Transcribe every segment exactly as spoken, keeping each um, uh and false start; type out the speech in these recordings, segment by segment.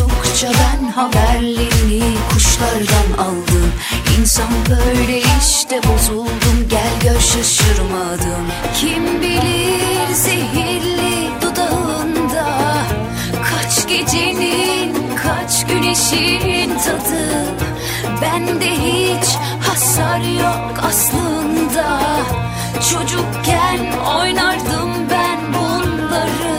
Duydukça ben haberlerini kuşlardan aldım. İnsan böyle işte, bozuldum, gel gör şaşırmadım. Kim bilir zehirli dudağında kaç gecenin kaç güneşin tadı. Bende hiç hasar yok aslında. Çocukken oynardım ben bunları.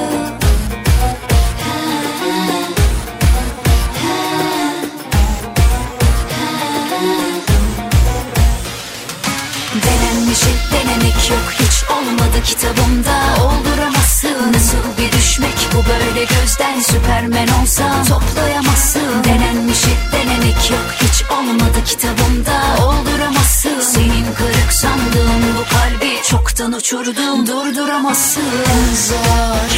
Denenmişi denemek yok, hiç olmadı kitabımda. Olduramazsın, nasıl bir düşmek bu böyle gözden. Süpermen olsan toplayamazsın. Denenmişi denemek yok, hiç olmadı kitabımda. Olduramazsın. Senin kırık sandığın bu kalbi çoktan uçurdum, durduramazsın. Zor.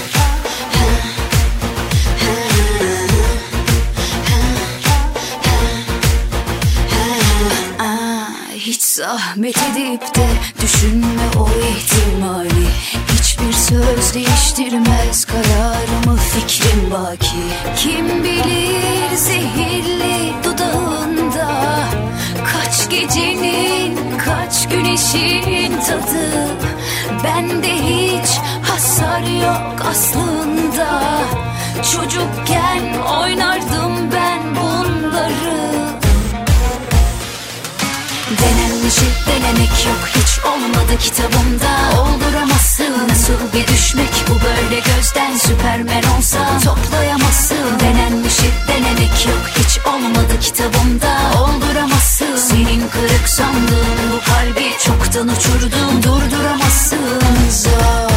Hiç zahmet edip de düşünme o ihtimali. Hiçbir söz değiştirmez kararımı, fikrim baki. Kim bilir zehirli dudağında kaç gecenin kaç güneşin tadı. Bende hiç hasar yok aslında. Çocukken oynardım ben bunları. Denenmişi denemek yok, hiç olmadı kitabımda. Olduramazsın, nasıl bir düşmek bu böyle gözden. Süpermen olsan toplayamazsın. Denenmişi denemek yok, hiç olmadı kitabımda. Olduramazsın. Senin kırık sandığın bu kalbi çoktan uçurdum, durduramazsın. Zor.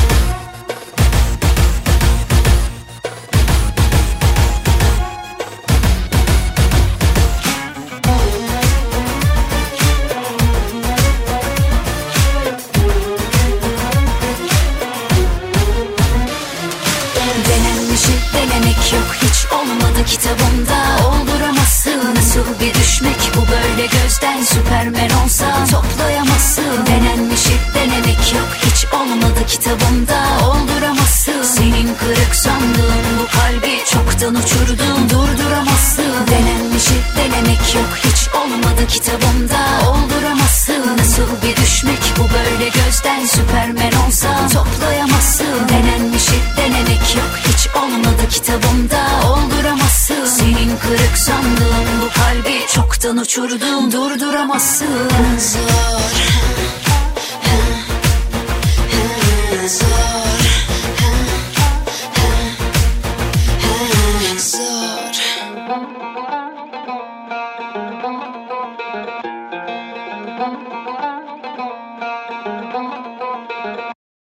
Denemek yok, hiç olmadı kitabımda. Olduramazsın, nasıl bir düşmek bu böyle gözden. Süpermen olsan toplayamazsın. Denenmişi denemek yok, hiç olmadı kitabımda. Olduramazsın. Senin kırık sandığın bu kalbi çoktan uçurdum, durduramazsın. Denenmişi denemek yok, hiç olmadı kitabımda. Olduramazsın, nasıl bir düşmek bu böyle gözden. Süpermen olsan toplayamazsın. Denenmişi denemek yok, hiç olmadı kitabımda. Olduramazsın. Senin kırık sandığın bu kalbi çoktan uçurdum, durduramazsın. Zor. Zor. Zor.